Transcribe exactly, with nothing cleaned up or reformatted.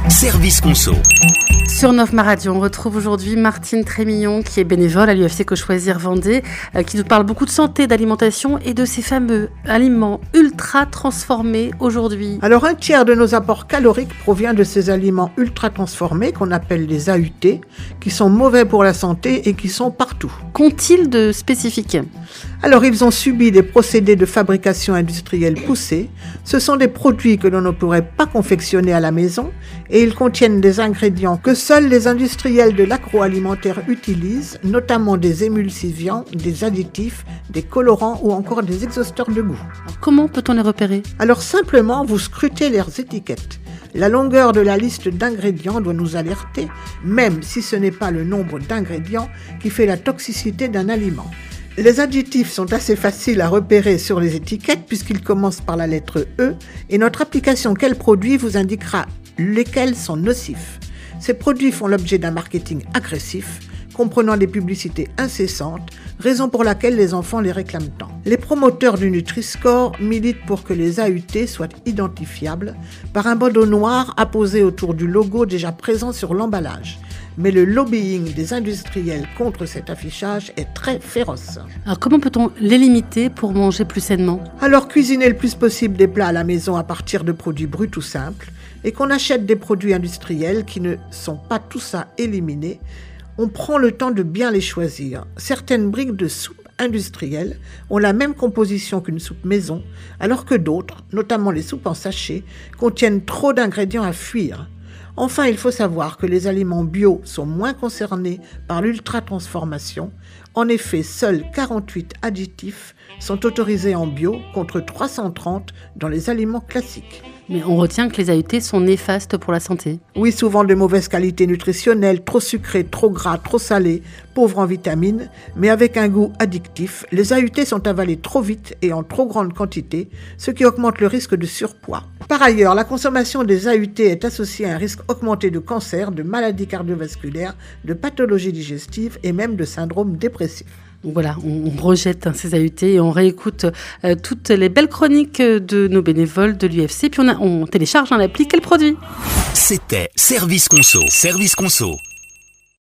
Service Conso. Sur Nofma Radio, on retrouve aujourd'hui Martine Trémillon, qui est bénévole à l'U F C Que Choisir Vendée, euh, qui nous parle beaucoup de santé, d'alimentation et de ces fameux aliments ultra transformés aujourd'hui. Alors, un tiers de nos apports caloriques provient de ces aliments ultra transformés qu'on appelle les A U T, qui sont mauvais pour la santé et qui sont partout. Qu'ont-ils de spécifique ? Alors, ils ont subi des procédés de fabrication industrielle poussés. Ce sont des produits que l'on ne pourrait pas confectionner à la maison et ils contiennent des ingrédients que seuls les industriels de l'agroalimentaire utilisent, notamment des émulsifiants, des additifs, des colorants ou encore des exhausteurs de goût. Comment peut-on les repérer ? Alors simplement, vous scrutez leurs étiquettes. La longueur de la liste d'ingrédients doit nous alerter, même si ce n'est pas le nombre d'ingrédients qui fait la toxicité d'un aliment. Les additifs sont assez faciles à repérer sur les étiquettes puisqu'ils commencent par la lettre E et notre application Quel produit vous indiquera lesquels sont nocifs. Ces produits font l'objet d'un marketing agressif, comprenant des publicités incessantes, raison pour laquelle les enfants les réclament tant. Les promoteurs du Nutri-Score militent pour que les A U T soient identifiables par un bandeau noir apposé autour du logo déjà présent sur l'emballage. Mais le lobbying des industriels contre cet affichage est très féroce. Alors comment peut-on les limiter pour manger plus sainement ? Alors cuisiner le plus possible des plats à la maison à partir de produits bruts ou simples, et qu'on achète des produits industriels qui ne sont pas tous à éliminer, on prend le temps de bien les choisir. Certaines briques de soupe industrielles ont la même composition qu'une soupe maison, alors que d'autres, notamment les soupes en sachet, contiennent trop d'ingrédients à fuir. Enfin, il faut savoir que les aliments bio sont moins concernés par l'ultra-transformation. En effet, seuls quarante-huit additifs sont autorisés en bio contre trois cent trente dans les aliments classiques. Mais on retient que les A U T sont néfastes pour la santé. Oui, souvent de mauvaise qualité nutritionnelle, trop sucrés, trop gras, trop salés, pauvres en vitamines, mais avec un goût addictif. Les A U T sont avalés trop vite et en trop grande quantité, ce qui augmente le risque de surpoids. Par ailleurs, la consommation des A U T est associée à un risque augmenté de cancer, de maladies cardiovasculaires, de pathologies digestives et même de syndrome dépressif. Donc voilà, on rejette hein, ces A U T et on réécoute euh, toutes les belles chroniques de nos bénévoles de l'U F C. Puis on, a, on télécharge hein, l'appli Quel produit ? C'était Service Conso. Service Conso.